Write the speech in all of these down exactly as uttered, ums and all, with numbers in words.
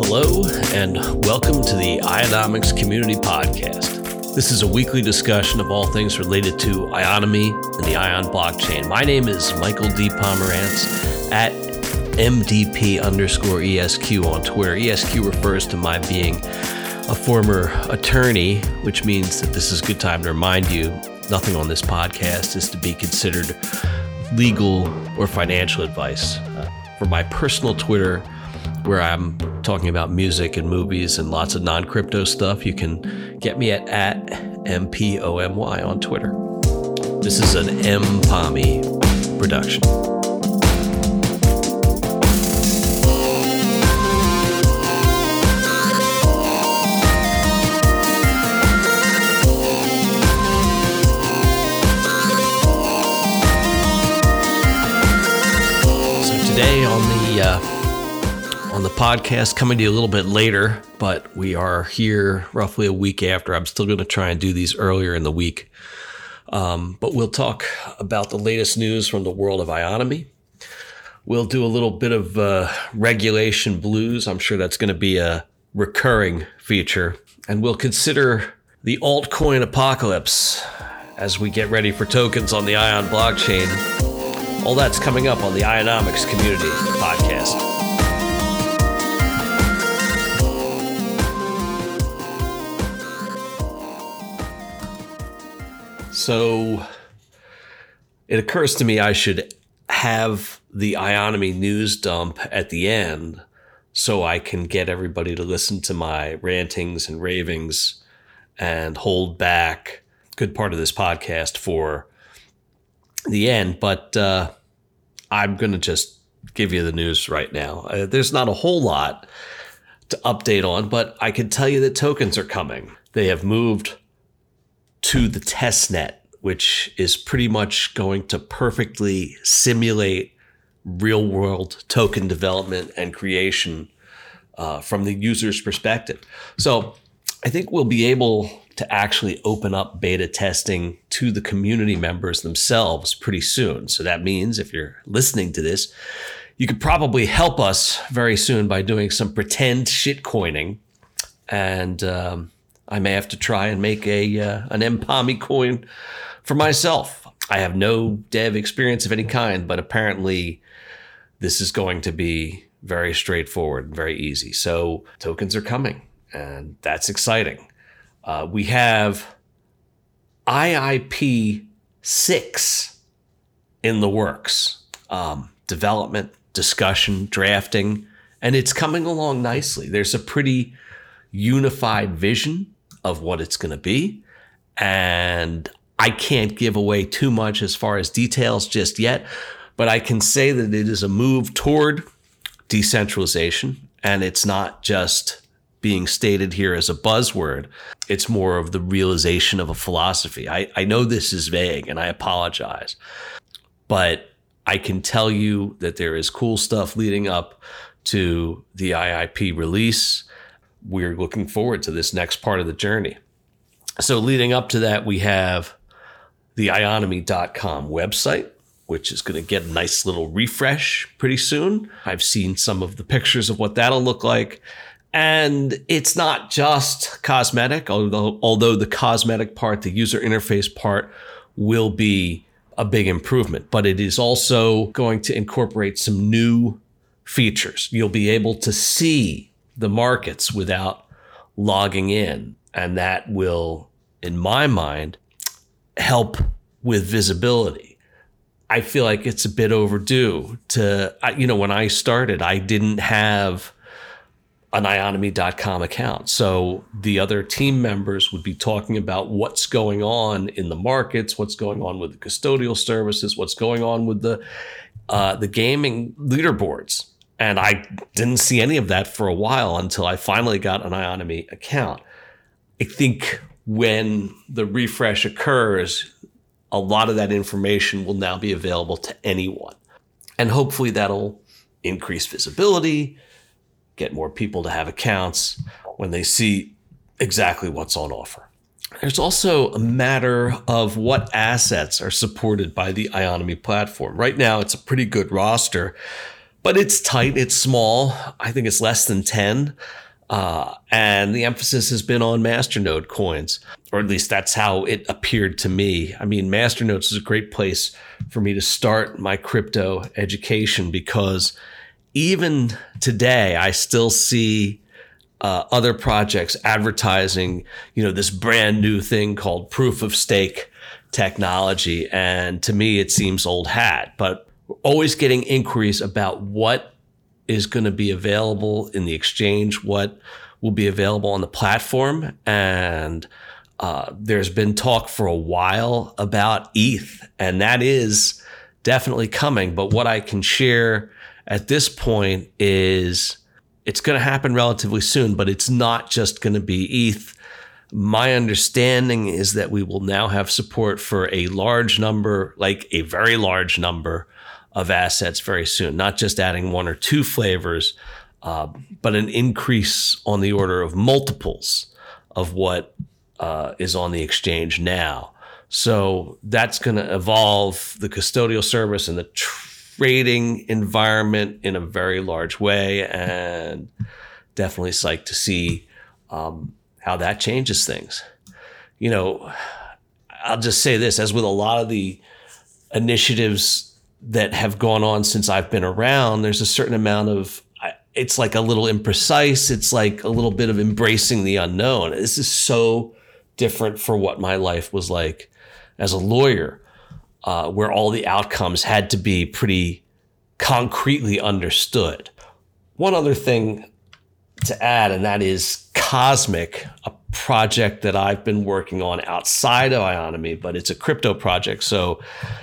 Hello, and welcome to the Ionomics Community Podcast. This is a weekly discussion of all things related to Ionomy and the Ion blockchain. My name is Michael D. Pomerantz at M D P underscore E S Q on Twitter. E S Q refers to my being a former attorney, which means that this is a good time to remind you nothing on this podcast is to be considered legal or financial advice. Uh, for my personal Twitter, where I'm talking about music and movies and lots of non-crypto stuff, you can get me at, at M P O M Y on Twitter. This is an M P O M Y production. So today on the uh, On the podcast, coming to you a little bit later, but we are here roughly a week after. I'm still going to try and do these earlier in the week. Um, but we'll talk about the latest news from the world of Ionomy. We'll do a little bit of uh, regulation blues. I'm sure that's going to be a recurring feature. And we'll consider the altcoin apocalypse as we get ready for tokens on the Ion blockchain. All that's coming up on the Ionomics Community Podcast. So it occurs to me I should have the Ionomy news dump at the end so I can get everybody to listen to my rantings and ravings and hold back a good part of this podcast for the end. But uh, I'm going to just give you the news right now. Uh, there's not a whole lot to update on, but I can tell you that tokens are coming. They have moved to the test net, which is pretty much going to perfectly simulate real world token development and creation uh, from the user's perspective. So I think we'll be able to actually open up beta testing to the community members themselves pretty soon. So that means if you're listening to this, you could probably help us very soon by doing some pretend shitcoining. And, um, I may have to try and make a uh, an M P O M Y coin for myself. I have no dev experience of any kind, but apparently this is going to be very straightforward and very easy. So tokens are coming, and that's exciting. Uh, we have I I P six in the works, um, development, discussion, drafting, and it's coming along nicely. There's a pretty unified vision of what it's going to be. And I can't give away too much as far as details just yet, but I can say that it is a move toward decentralization. And it's not just being stated here as a buzzword. It's more of the realization of a philosophy. I, I know this is vague and I apologize, but I can tell you that there is cool stuff leading up to the I I P release. We're looking forward to this next part of the journey. So leading up to that, we have the ionomy dot com website, which is going to get a nice little refresh pretty soon. I've seen some of the pictures of what that'll look like. And it's not just cosmetic, although, although the cosmetic part, the user interface part, will be a big improvement. But it is also going to incorporate some new features. You'll be able to see the markets without logging in. And that will, in my mind, help with visibility. I feel like it's a bit overdue to, you know, when I started, I didn't have an ionomy dot com account. So the other team members would be talking about what's going on in the markets, what's going on with the custodial services, what's going on with the uh, the gaming leaderboards. And I didn't see any of that for a while until I finally got an Ionomy account. I think when the refresh occurs, a lot of that information will now be available to anyone. And hopefully that'll increase visibility, get more people to have accounts when they see exactly what's on offer. There's also a matter of what assets are supported by the Ionomy platform. Right now, it's a pretty good roster, but it's tight. It's small. I think it's less than ten. Uh, and the emphasis has been on Masternode coins, or at least that's how it appeared to me. I mean, Masternodes is a great place for me to start my crypto education, because even today, I still see uh, other projects advertising, you know, this brand new thing called proof of stake technology. And to me, it seems old hat, but we're always getting inquiries about what is going to be available in the exchange, what will be available on the platform. And uh, there's been talk for a while about E T H, and that is definitely coming. But what I can share at this point is it's going to happen relatively soon, but it's not just going to be E T H. My understanding is that we will now have support for a large number, like a very large number of assets very soon, not just adding one or two flavors, uh, but an increase on the order of multiples of what uh, is on the exchange now. So that's going to evolve the custodial service and the trading environment in a very large way, and definitely psyched to see um, how that changes things. You know, I'll just say this, as with a lot of the initiatives that have gone on since I've been around, there's a certain amount of, it's like a little imprecise. It's like a little bit of embracing the unknown. This is so different for what my life was like as a lawyer, uh, where all the outcomes had to be pretty concretely understood. One other thing to add, and that is Cosmic, a project that I've been working on outside of Ionomy, but it's a crypto project. So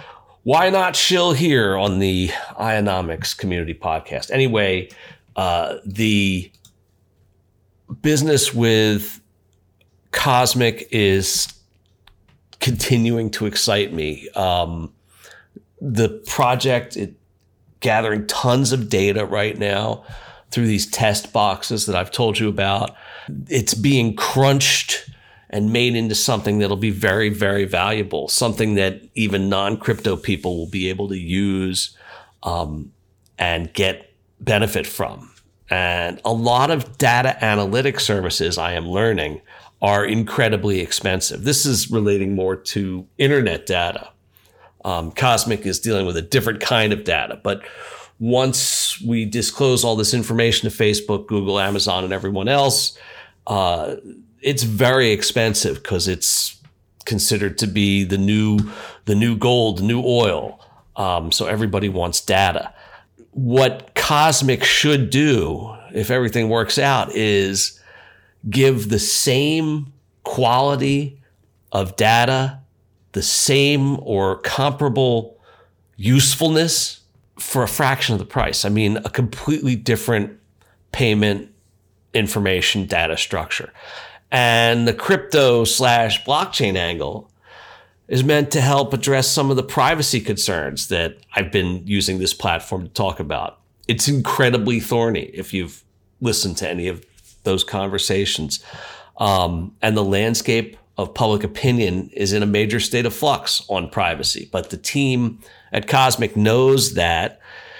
why not shill here on the Ionomics Community Podcast? Anyway, uh, the business with Cosmic is continuing to excite me. Um, the project, it gathering tons of data right now through these test boxes that I've told you about. It's being crunched and made into something that'll be very, very valuable, something that even non-crypto people will be able to use um, and get benefit from. And a lot of data analytic services, I am learning, are incredibly expensive. This is relating more to internet data. Um, Cosmic is dealing with a different kind of data, but once we disclose all this information to Facebook, Google, Amazon, and everyone else, uh, it's very expensive because it's considered to be the new, the new gold, the new oil. Um, so everybody wants data. What Cosmic should do, if everything works out, is give the same quality of data, the same or comparable usefulness for a fraction of the price. I mean, a completely different payment information data structure. And the crypto slash blockchain angle is meant to help address some of the privacy concerns that I've been using this platform to talk about. It's incredibly thorny if you've listened to any of those conversations. Um, and the landscape of public opinion is in a major state of flux on privacy. But the team at Cosmic knows that,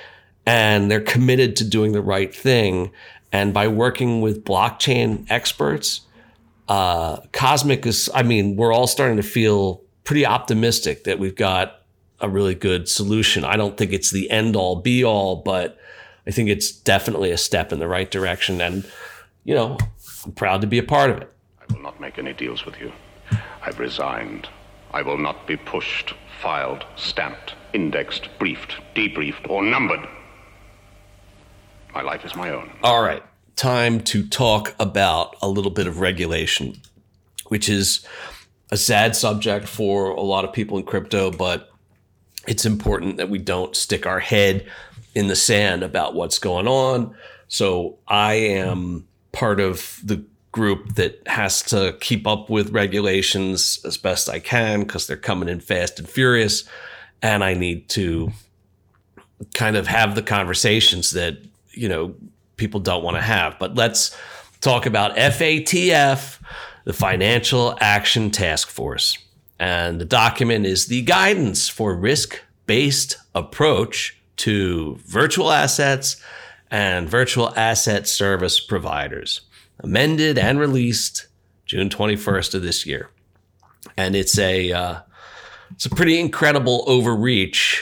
and they're committed to doing the right thing. And by working with blockchain experts, uh, Cosmic is, I mean, we're all starting to feel pretty optimistic that we've got a really good solution. I don't think it's the end all be all, but I think it's definitely a step in the right direction. And, you know, I'm proud to be a part of it. I will not make any deals with you. I've resigned. I will not be pushed, filed, stamped, indexed, briefed, debriefed, or numbered. My life is my own. All right. Time to talk about a little bit of regulation, which is a sad subject for a lot of people in crypto, but it's important that we don't stick our head in the sand about what's going on. So I am part of the group that has to keep up with regulations as best I can because they're coming in fast and furious. And I need to kind of have the conversations that, you know, people don't want to have. But let's talk about F A T F, the Financial Action Task Force. And the document is the guidance for risk-based approach to virtual assets and virtual asset service providers, amended and released June twenty-first of this year. And it's a uh, it's a pretty incredible overreach.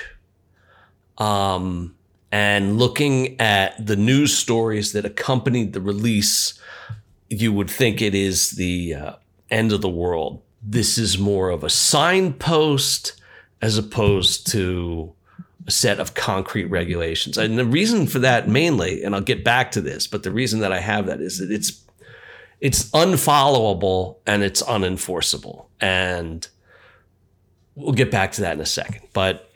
Um, and looking at the news stories that accompanied the release, you would think it is the uh, end of the world. This is more of a signpost as opposed to a set of concrete regulations. And the reason for that mainly, and I'll get back to this, but the reason that I have that is that it's it's unfollowable and it's unenforceable. And we'll get back to that in a second. But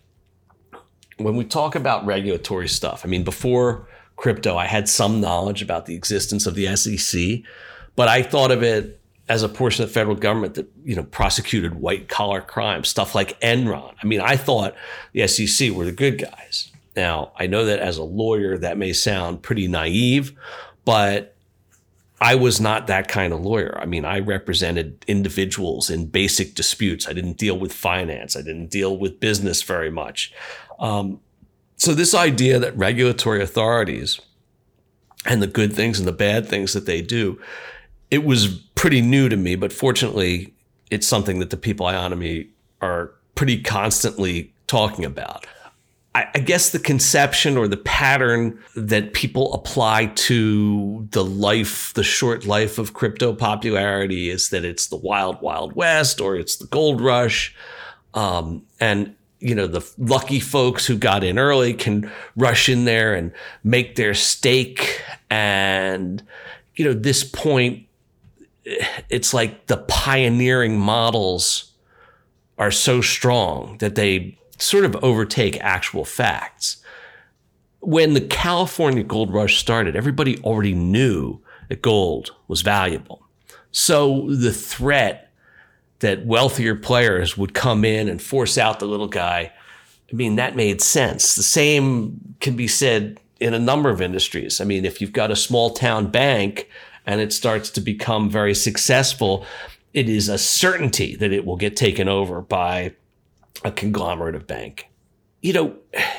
when we talk about regulatory stuff, I mean, before crypto, I had some knowledge about the existence of the S E C, but I thought of it as a portion of the federal government that, you know, prosecuted white collar crime, stuff like Enron. I mean, I thought the S E C were the good guys. Now, I know that as a lawyer, that may sound pretty naive, but I was not that kind of lawyer. I mean, I represented individuals in basic disputes. I didn't deal with finance. I didn't deal with business very much. Um, so this idea that regulatory authorities and the good things and the bad things that they do, it was pretty new to me, but fortunately, it's something that the people Ionomy are pretty constantly talking about. I, I guess the conception or the pattern that people apply to the life, the short life of crypto popularity is that it's the wild, wild west or it's the gold rush. Um, and, you know, the lucky folks who got in early can rush in there and make their stake. And, you know, this point, it's like the pioneering models are so strong that they sort of overtake actual facts. When the California gold rush started, everybody already knew that gold was valuable. So the threat that wealthier players would come in and force out the little guy, I mean, that made sense. The same can be said in a number of industries. I mean, if you've got a small town bank and it starts to become very successful, it is a certainty that it will get taken over by a conglomerate of bank. You know,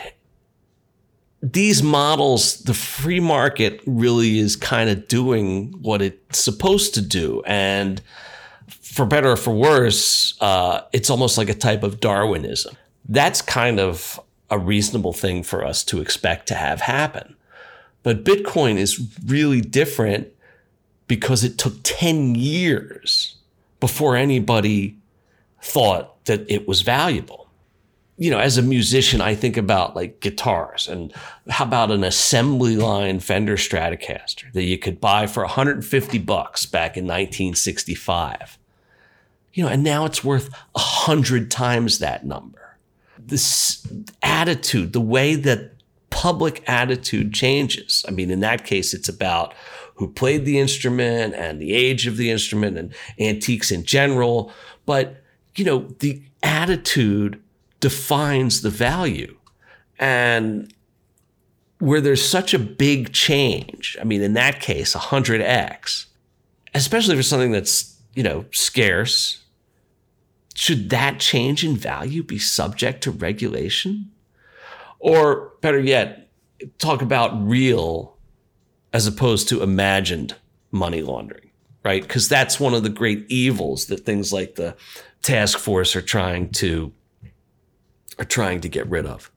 these models, the free market really is kind of doing what it's supposed to do. And for better or for worse, uh, it's almost like a type of Darwinism. That's kind of a reasonable thing for us to expect to have happen. But Bitcoin is really different because it took ten years before anybody thought that it was valuable. You know, as a musician, I think about like guitars and how about an assembly line Fender Stratocaster that you could buy for one hundred fifty bucks back in nineteen sixty-five. You know, and now it's worth a hundred times that number. This attitude, the way that public attitude changes. I mean, in that case, it's about who played the instrument and the age of the instrument and antiques in general. But, you know, the attitude defines the value. And where there's such a big change, I mean, in that case, one hundred x, especially for something that's, you know, scarce, should that change in value be subject to regulation? Or better yet, talk about real as opposed to imagined money laundering, right? Because that's one of the great evils that things like the task force are trying to are trying to get rid of.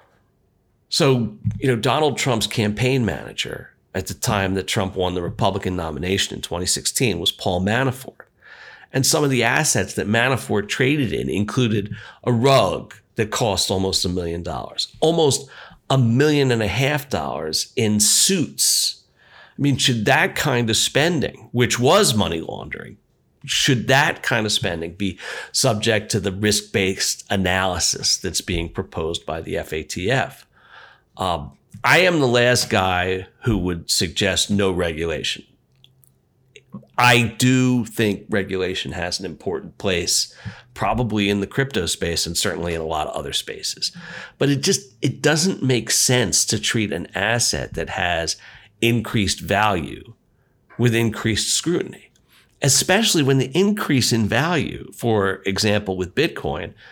So, you know, Donald Trump's campaign manager at the time that Trump won the Republican nomination in twenty sixteen was Paul Manafort. And some of the assets that Manafort traded in included a rug that cost almost a million dollars, almost a million and a half dollars in suits. I mean, should that kind of spending, which was money laundering, should that kind of spending be subject to the risk-based analysis that's being proposed by the F A T F? Um, I am the last guy who would suggest no regulation. I do think regulation has an important place, probably in the crypto space and certainly in a lot of other spaces. But it just, it doesn't make sense to treat an asset that has increased value with increased scrutiny, especially when the increase in value, for example, with Bitcoin,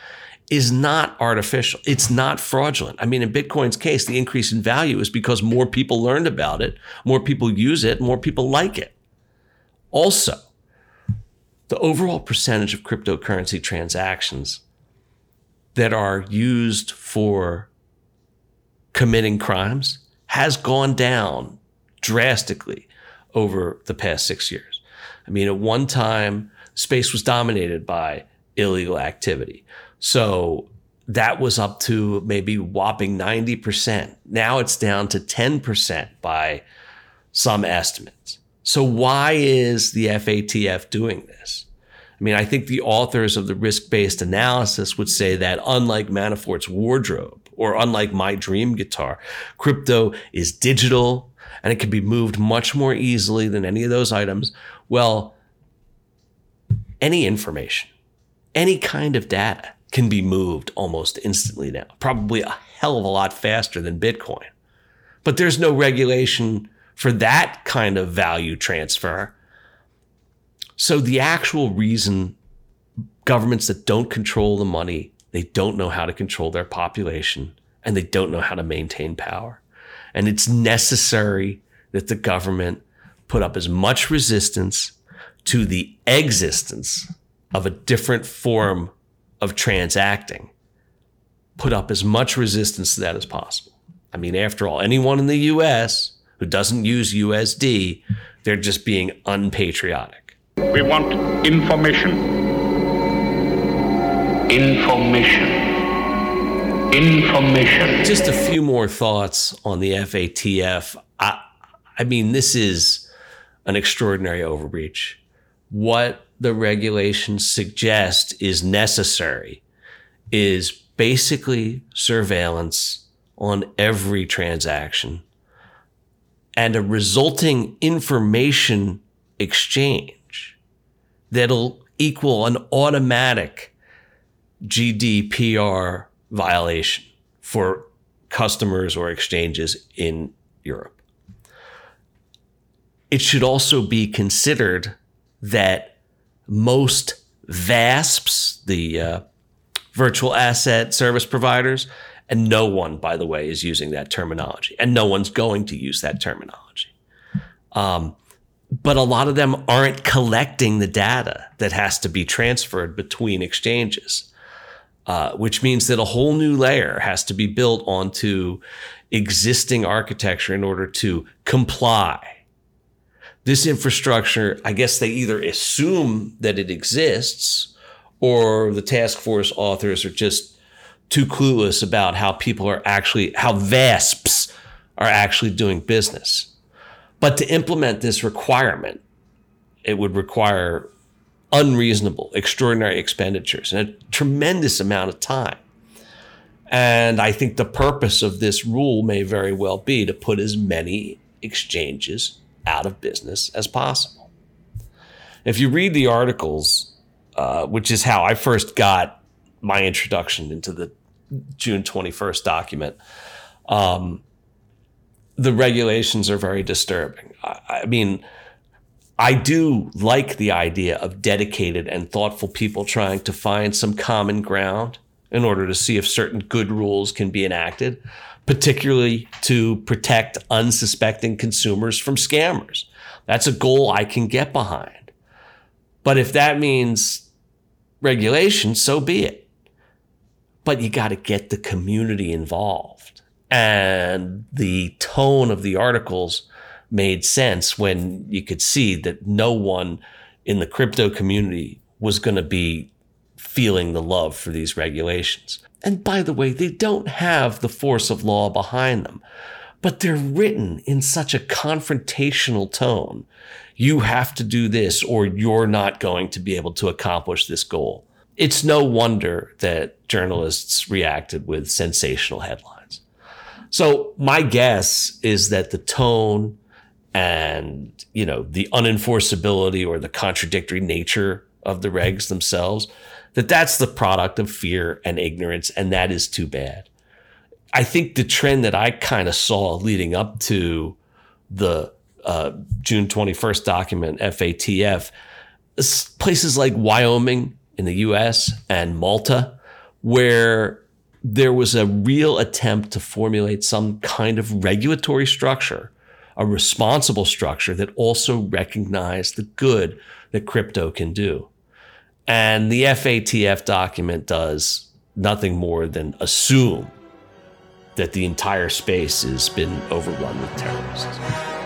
is not artificial. It's not fraudulent. I mean, in Bitcoin's case, the increase in value is because more people learned about it, more people use it, more people like it. Also, the overall percentage of cryptocurrency transactions that are used for committing crimes has gone down drastically over the past six years. I mean, at one time, space was dominated by illegal activity. So that was up to maybe whopping ninety percent. Now it's down to ten percent by some estimates. So why is the F A T F doing this? I mean, I think the authors of the risk-based analysis would say that unlike Manafort's wardrobe or unlike my dream guitar, crypto is digital and it can be moved much more easily than any of those items. Well, any information, any kind of data can be moved almost instantly now, probably a hell of a lot faster than Bitcoin. But there's no regulation for that kind of value transfer. So the actual reason governments that don't control the money, they don't know how to control their population, and they don't know how to maintain power. And it's necessary that the government put up as much resistance to the existence of a different form of transacting, put up as much resistance to that as possible. I mean, after all, anyone in the U S who doesn't use U S D, they're just being unpatriotic. We want information. Information. Information. Just a few more thoughts on the F A T F. I, I mean, this is an extraordinary overreach. What the regulations suggest is necessary is basically surveillance on every transaction and a resulting information exchange that'll equal an automatic G D P R violation for customers or exchanges in Europe. It should also be considered that most V A S Ps, the uh, virtual asset service providers, and no one, by the way, is using that terminology, and no one's going to use that terminology. Um, but a lot of them aren't collecting the data that has to be transferred between exchanges, uh, which means that a whole new layer has to be built onto existing architecture in order to comply. This infrastructure, I guess they either assume that it exists or the task force authors are just too clueless about how people are actually, how V A S Ps are actually doing business. But to implement this requirement, it would require unreasonable, extraordinary expenditures and a tremendous amount of time. And I think the purpose of this rule may very well be to put as many exchanges out of business as possible. If you read the articles, uh, which is how I first got my introduction into the June twenty-first document, um, the regulations are very disturbing. I, I mean, I do like the idea of dedicated and thoughtful people trying to find some common ground in order to see if certain good rules can be enacted, particularly to protect unsuspecting consumers from scammers. That's a goal I can get behind. But if that means regulation, so be it. But you got to get the community involved. And the tone of the articles made sense when you could see that no one in the crypto community was going to be feeling the love for these regulations. And by the way, they don't have the force of law behind them, but they're written in such a confrontational tone. You have to do this or you're not going to be able to accomplish this goal. It's no wonder that journalists reacted with sensational headlines. So my guess is that the tone and, you know, the unenforceability or the contradictory nature of the regs themselves, that that's the product of fear and ignorance, and that is too bad. I think the trend that I kind of saw leading up to the uh, June twenty-first document, F A T F, places like Wyoming in the U S and Malta where there was a real attempt to formulate some kind of regulatory structure, a responsible structure that also recognized the good that crypto can do. And the F A T F document does nothing more than assume that the entire space has been overrun with terrorists.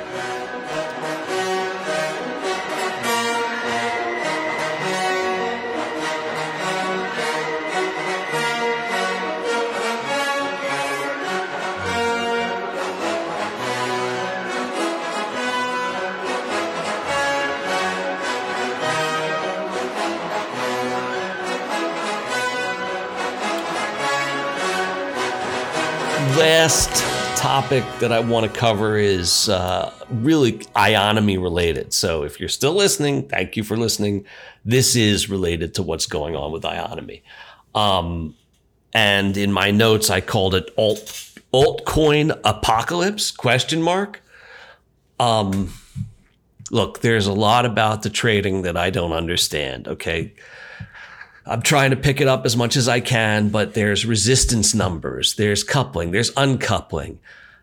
Last topic that I want to cover is uh, really ionomy related. So if you're still listening, thank you for listening. This is related to what's going on with ionomy. Um, and in my notes, I called it alt altcoin apocalypse, question mark. Um, look, there's a lot about the trading that I don't understand, okay? I'm trying to pick it up as much as I can, but there's resistance numbers, there's coupling, there's uncoupling,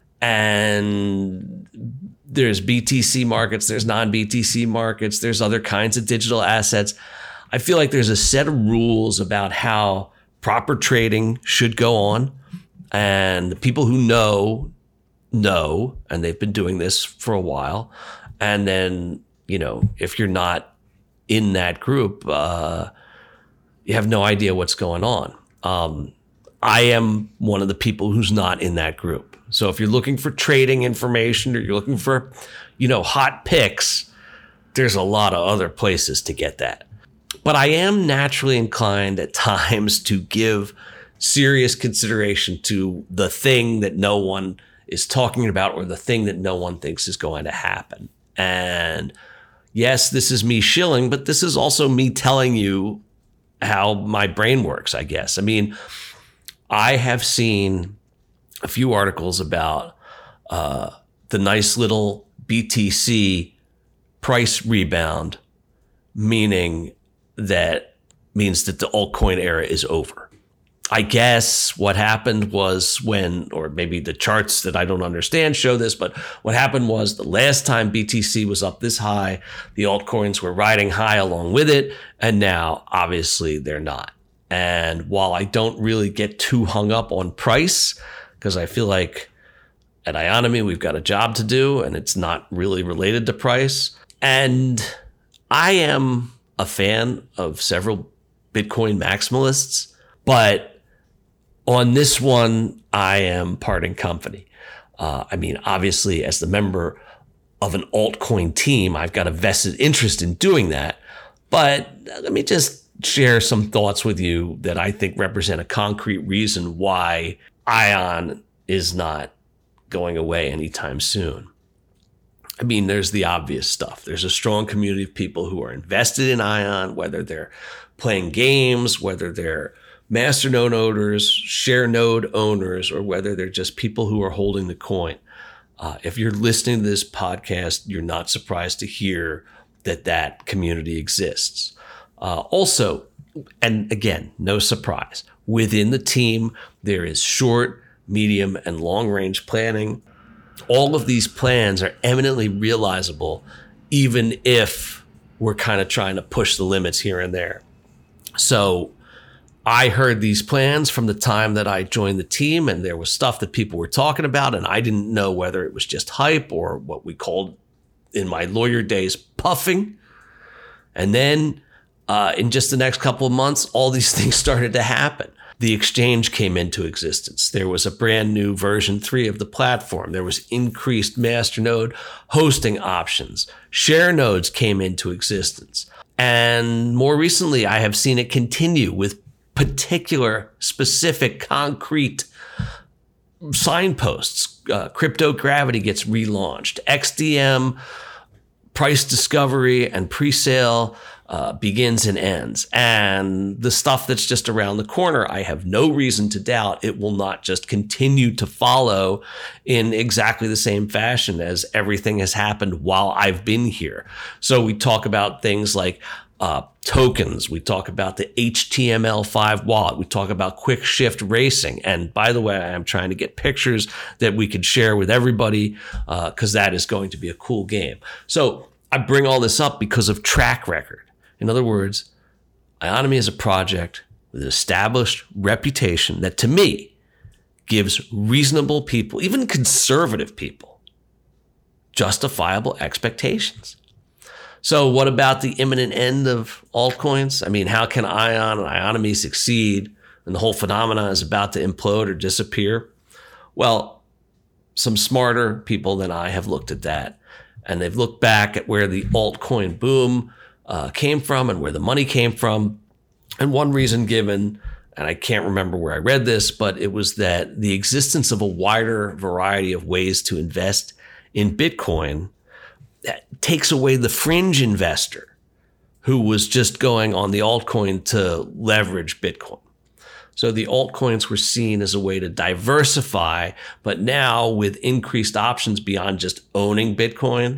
and there's B T C markets, there's non-B T C markets, there's other kinds of digital assets. I feel like there's a set of rules about how proper trading should go on, and the people who know, know, and they've been doing this for a while. And then, you know, if you're not in that group, uh, you have no idea what's going on. Um, I am one of the people who's not in that group. So if you're looking for trading information or you're looking for, you know, hot picks, there's a lot of other places to get that. But I am naturally inclined at times to give serious consideration to the thing that no one is talking about or the thing that no one thinks is going to happen. And yes, this is me shilling, but this is also me telling you how my brain works, I guess. I mean, I have seen a few articles about uh, the nice little B T C price rebound, meaning that means that the altcoin era is over. I guess what happened was when, or maybe the charts that I don't understand show this, but what happened was the last time B T C was up this high, the altcoins were riding high along with it, and now obviously they're not. And while I don't really get too hung up on price, because I feel like at Ionomy we've got a job to do and it's not really related to price, and I am a fan of several Bitcoin maximalists, but on this one, I am parting company. Uh, I mean, obviously, as the member of an altcoin team, I've got a vested interest in doing that. But let me just share some thoughts with you that I think represent a concrete reason why Ion is not going away anytime soon. I mean, there's the obvious stuff. There's a strong community of people who are invested in Ion, whether they're playing games, whether they're masternode owners, share node owners, or whether they're just people who are holding the coin. Uh, if you're listening to this podcast, you're not surprised to hear that that community exists. Uh, also, and again, no surprise, within the team, there is short, medium, and long-range planning. All of these plans are eminently realizable, even if we're kind of trying to push the limits here and there. So I heard these plans from the time that I joined the team, and there was stuff that people were talking about, and I didn't know whether it was just hype or what we called in my lawyer days puffing. And then uh, in just the next couple of months, all these things started to happen. The exchange came into existence. There was a brand new version three of the platform. There was increased masternode hosting options. Share nodes came into existence. And more recently, I have seen it continue with particular, specific, concrete signposts. Uh, Crypto Gravity gets relaunched. X D M, price discovery and presale uh, begins and ends. And the stuff that's just around the corner, I have no reason to doubt it will not just continue to follow in exactly the same fashion as everything has happened while I've been here. So we talk about things like uh, tokens. We talk about the H T M L five wallet. We talk about quick shift racing. And by the way, I'm trying to get pictures that we could share with everybody because uh, that is going to be a cool game. So I bring all this up because of track record. In other words, Ionomy is a project with an established reputation that, to me, gives reasonable people, even conservative people, justifiable expectations. So what about the imminent end of altcoins? I mean, how can Ion and Ionomy succeed when the whole phenomenon is about to implode or disappear? Well, some smarter people than I have looked at that, and they've looked back at where the altcoin boom uh, came from and where the money came from. And one reason given, and I can't remember where I read this, but it was that the existence of a wider variety of ways to invest in Bitcoin that takes away the fringe investor who was just going on the altcoin to leverage Bitcoin. So the altcoins were seen as a way to diversify, but now with increased options beyond just owning Bitcoin,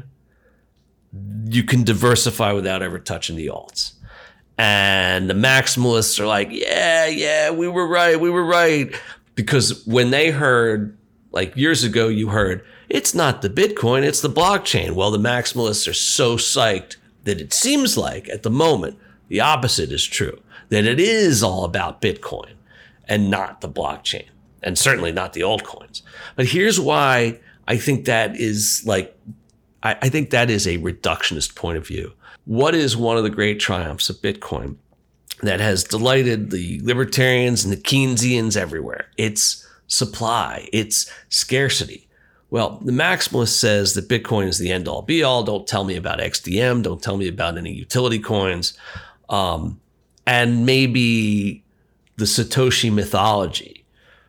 you can diversify without ever touching the alts. And the maximalists are like, yeah, yeah, we were right, we were right. Because when they heard, like years ago, you heard, it's not the Bitcoin, it's the blockchain. Well, the maximalists are so psyched that it seems like at the moment, the opposite is true, that it is all about Bitcoin and not the blockchain, and certainly not the altcoins. But here's why I think that is like, I, I think that is a reductionist point of view. What is one of the great triumphs of Bitcoin that has delighted the libertarians and the Keynesians everywhere? It's supply, it's scarcity. Well, the maximalist says that Bitcoin is the end all be all. Don't tell me about X D M. Don't tell me about any utility coins. Um, and maybe the Satoshi mythology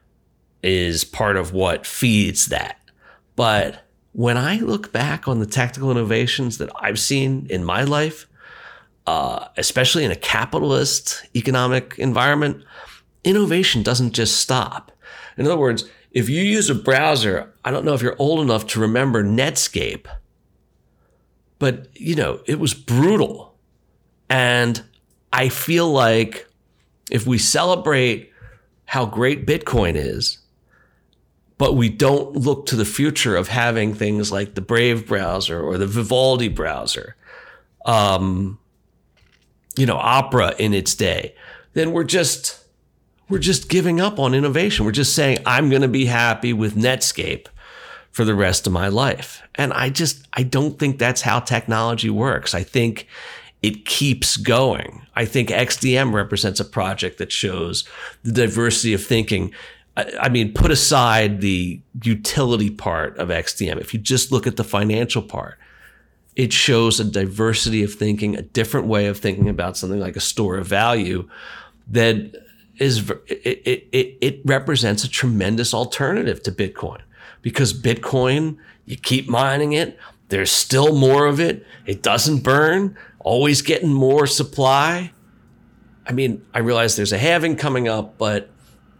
is part of what feeds that. But when I look back on the tactical innovations that I've seen in my life, uh, especially in a capitalist economic environment, innovation doesn't just stop. In other words, if you use a browser, I don't know if you're old enough to remember Netscape, but you know, it was brutal. And I feel like if we celebrate how great Bitcoin is, but we don't look to the future of having things like the Brave browser or the Vivaldi browser, um, you know, Opera in its day, then we're just we're just giving up on innovation. We're just saying, I'm going to be happy with Netscape for the rest of my life. And I just, I don't think that's how technology works. I think it keeps going. I think X D M represents a project that shows the diversity of thinking. I mean, put aside the utility part of X D M. If you just look at the financial part, it shows a diversity of thinking, a different way of thinking about something like a store of value that is, it, it, it, it represents a tremendous alternative to Bitcoin, because Bitcoin, you keep mining it, there's still more of it, it doesn't burn, always getting more supply. I mean, I realize there's a halving coming up, but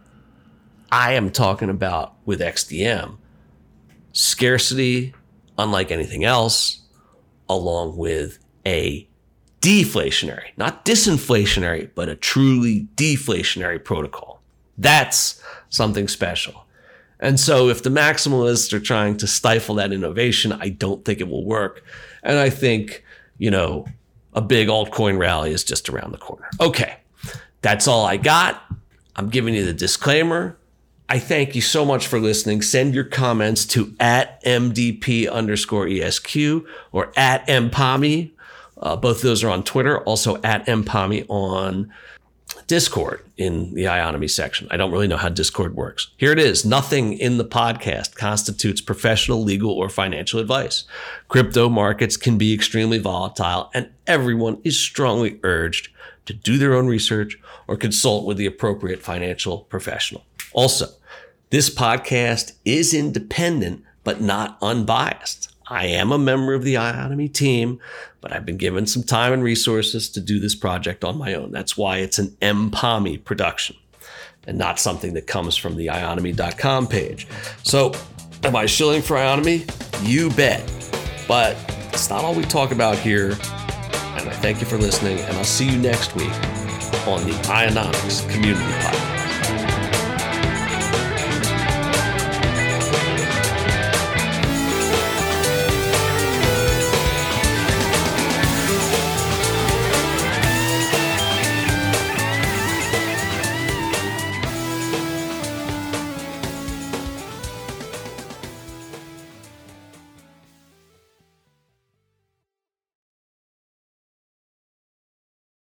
I am talking about with X D M, scarcity, unlike anything else, along with a deflationary, not disinflationary, but a truly deflationary protocol. That's something special. And so if the maximalists are trying to stifle that innovation, I don't think it will work. And I think, you know, a big altcoin rally is just around the corner. Okay, that's all I got. I'm giving you the disclaimer. I thank you so much for listening. Send your comments to at M D P underscore E S Q or at mpami. Uh, both of those are on Twitter. Also at mpami on Discord in the Ionomy section. I don't really know how Discord works. Here it is. Nothing in the podcast constitutes professional, legal, or financial advice. Crypto markets can be extremely volatile, and everyone is strongly urged to do their own research or consult with the appropriate financial professional. Also, this podcast is independent, but not unbiased. I am a member of the Ionomy team, but I've been given some time and resources to do this project on my own. That's why it's an mpami production and not something that comes from the ionomy dot com page. So am I shilling for Ionomy? You bet. But it's not all we talk about here. and I thank you for listening, and I'll see you next week on the Ionomics Community Podcast.